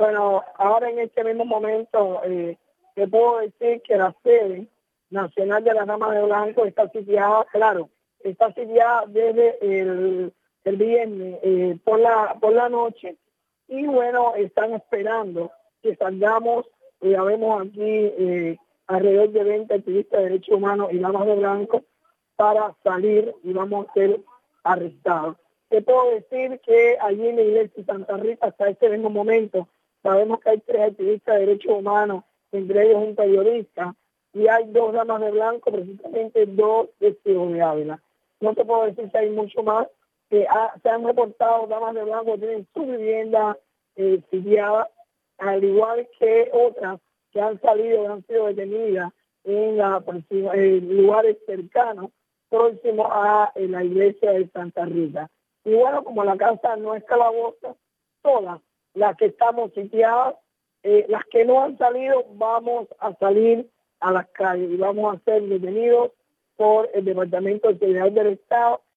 Bueno, ahora en este mismo momento te puedo decir que la sede nacional de las Damas de Blanco está sitiada, claro, está sitiada desde el viernes por la noche, y bueno, están esperando que salgamos. Ya vemos aquí alrededor de 20 activistas de derechos humanos y Damas de Blanco para salir, y vamos a ser arrestados. Te puedo decir que allí en la iglesia de Santa Rita, hasta este mismo momento, sabemos que hay 3 activistas de derechos humanos, entre ellos un periodista, y hay 2 Damas de Blanco, precisamente 2 testigos de Ávila. No te puedo decir que hay mucho más. Se han reportado Damas de Blanco que tienen su vivienda sitiada, al igual que otras que han salido, han sido detenidas en lugares cercanos, próximos a la iglesia de Santa Rita. Y bueno, como la casa no es calaboza, todas las que estamos sitiadas, las que no han salido, vamos a salir a las calles y vamos a ser detenidos por el Departamento de Seguridad del Estado